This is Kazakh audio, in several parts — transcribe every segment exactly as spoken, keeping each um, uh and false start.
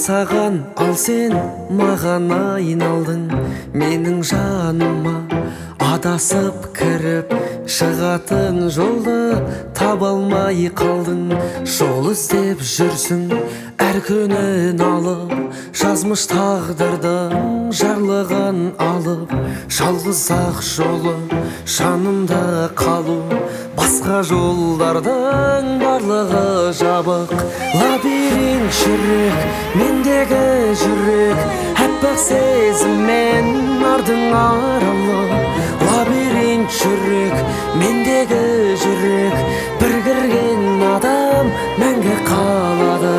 аңсаған ал сен маған айналдың, менің жаныма адасып кіріп шығатын жолды таба алмай қалдың. Жол іздеп жүрсің әр күнін алып, жазмыш тағдырдың жарлығын алып, жалғыз ақ жолы жанымда қалу, басқа жолдардың барлығы жабық. Лабиринт жүрек, мендегі жүрек, аппақ сезіммен ардың аралы. Лабиринт жүрек, мендегі жүрек, бір кірген адам мәңгі қалады.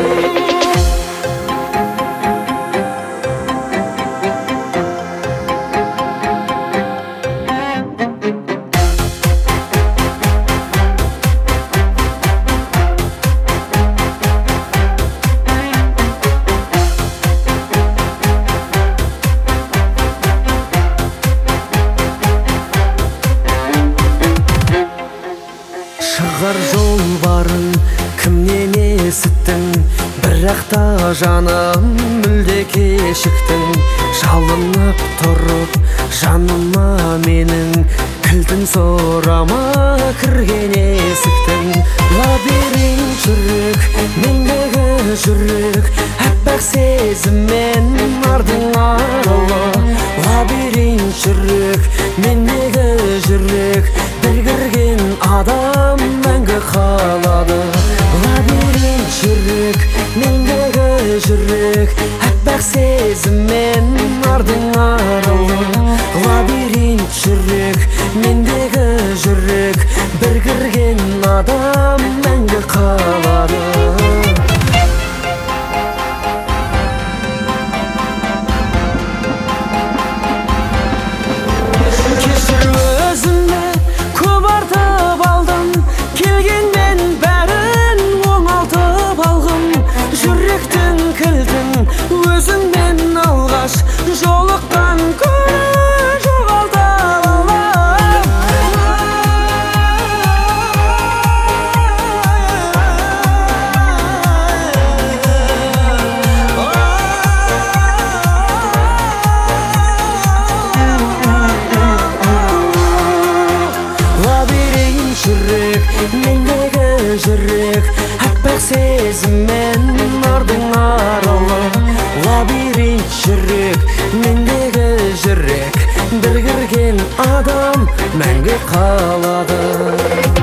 Шығар жол барын кімнен есіттің, бірақ та жаным мүлде кешіктің. Жалынып тұрып жаныма менің, кілтін сұрама кірген есіктің. Лабиринт жүрек, мендегі жүрек, аппақ сезіммен ардың аралы. Лабиринт жүрек, мендегі жүрек, бір кірген адам мәңгі қалады. Лабиринт жүрек, мендегі жүрек, аппақ сезіммен ардың аралы. Лабиринт жүрек, мендегі жүрек, бір кірген адам мәңгі қалады. Өзіңмен алғаш жолыққан күні жоғалтып алам. Лабиринт жүрек, мендегі жүрек, аппақ сезіммен ардың аралы. Лабиринт жүрек, мендегі жүрек, бір кірген адам мәңгі қалады.